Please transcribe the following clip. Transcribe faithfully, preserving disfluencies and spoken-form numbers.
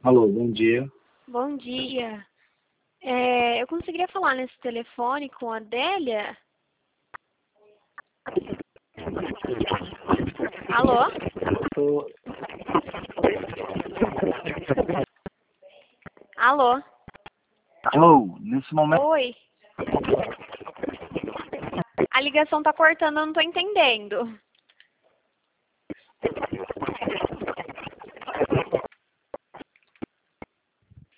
Alô, bom dia. Bom dia. É, eu conseguiria falar nesse telefone com a Adélia? Alô? Tô... Alô? Alô, nesse momento... Oi? A ligação tá cortando, eu não tô entendendo.